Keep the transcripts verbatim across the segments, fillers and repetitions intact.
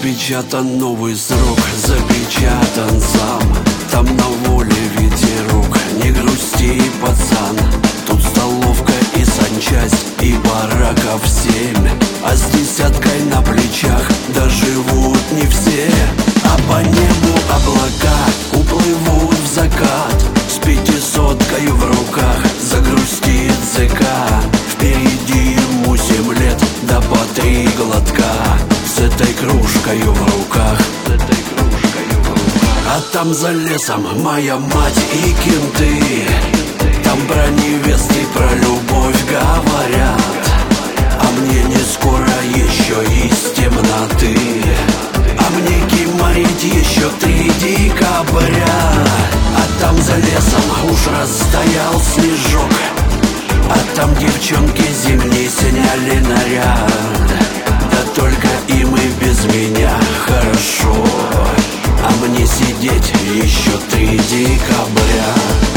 Распечатан новый срок, запечатан сам. Там на воле ветерок, не грусти, пацан. Тут столовка и санчасть, и бараков семь. А с десяткой на плечах доживут не все. А по небу облака уплывут в закат. С пятисоткой в руках загрустит ЗК. Впереди ему семь лет, да по три глотка. С этой кружкою в руках, с этой кружкою в руках. А там за лесом моя мать и кенты. Там про невест и про любовь говорят. А мне не скоро еще из темноты. А мне кимарить еще три декабря. А там за лесом уж растаял снежок. А там девчонки зимние сняли наряд. Да только им и без меня хорошо. А мне сидеть еще три декабря.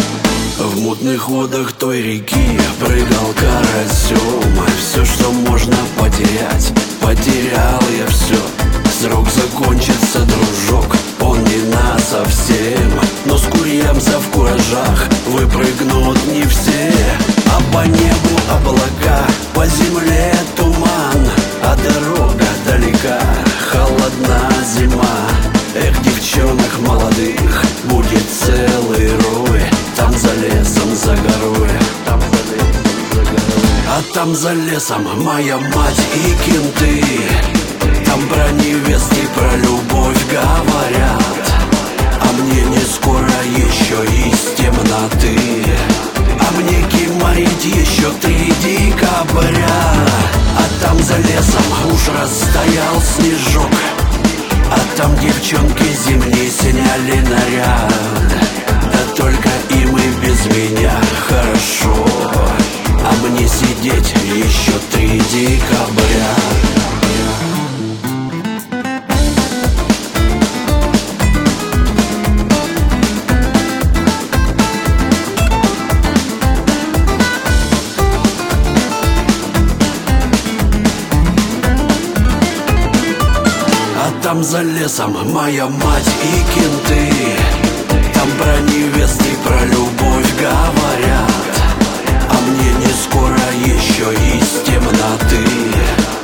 В мутных водах той реки прыгал карасем. Все, что можно потерять, потерял я все. Срок закончится, дружок, он не насовсем. Но с курьемца в куражах выпрыгнут не все. А по небу облака, по земле туман. А дорога далека, холодна зима. Эх, девчонок молодых будет целый рой. Там за лесом, за горой, там за лесом, за горой. А там за лесом моя мать и кенты. Там про невест и про любовь говорят. А мне не скоро еще из темноты. А мне кимарить еще три декабря. А там за лесом уж растаял снежок. А там девчонки зимние сняли наряд. Да только им и без меня хорошо. А мне сидеть еще три декабря. Там за лесом моя мать и кенты. Там про невест и про любовь говорят. А мне не скоро еще из темноты.